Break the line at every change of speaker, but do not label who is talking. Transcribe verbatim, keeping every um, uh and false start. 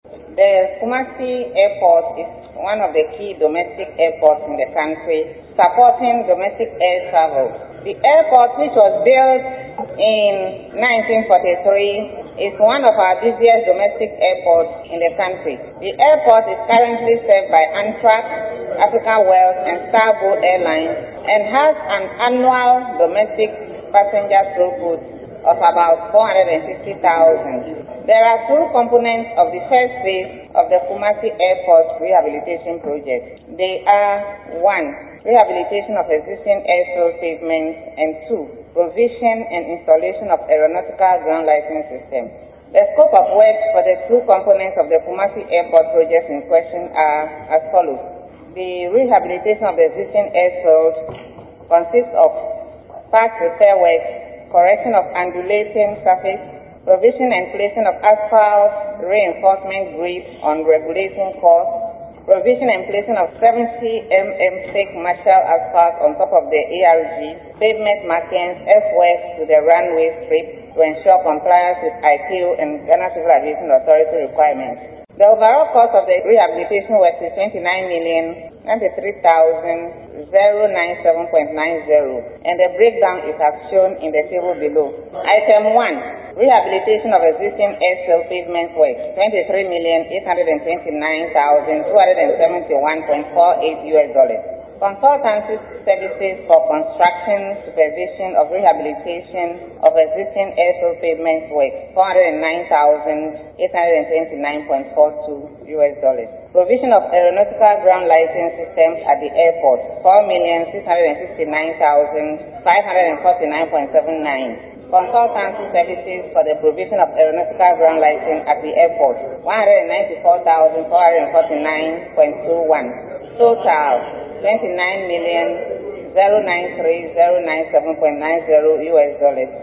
The Kumasi Airport is one of the key domestic airports in the country, supporting domestic air travel. The airport, which was built in nineteen forty-three, is one of our busiest domestic airports in the country. The airport is currently served by Amtrak, Africa Wells, and Starboard Airlines, and has an annual domestic passenger throughput of about four hundred sixty thousand. There are two components of the first phase of the Kumasi Airport Rehabilitation Project. They are one, rehabilitation of existing airfield pavements, and two, provision and installation of aeronautical ground license system. The scope of work for the two components of the Kumasi Airport project in question are as follows. The rehabilitation of the existing airfield consists of part repair work, correction of undulating surface, provision and placing of asphalt reinforcement grips on regulating course, provision and placing of seventy millimeter thick Marshall asphalt on top of the A R G, pavement markings, earthworks to the runway strip to ensure compliance with I C A O and Ghana Civil Aviation Authority requirements. The overall cost of the rehabilitation work is twenty-nine million ninety-three thousand ninety-seven point nine zero, and the breakdown is as shown in the table below. Item one, rehabilitation of existing airfield pavement work, twenty-three million eight hundred twenty-nine thousand two hundred seventy-one point four eight U S dollars. Consultancy services for construction, supervision of rehabilitation of existing airfield pavement work, four hundred nine thousand eight hundred twenty-nine point four two U S dollars. Provision of aeronautical ground license systems at the airport, four million six hundred sixty-nine thousand five hundred forty-nine point seven nine. Consultancy services for the provision of aeronautical ground license at the airport, one hundred ninety-four thousand four hundred forty-nine point two one. Total, twenty-nine million nine three zero nine seven point nine zero U S dollars.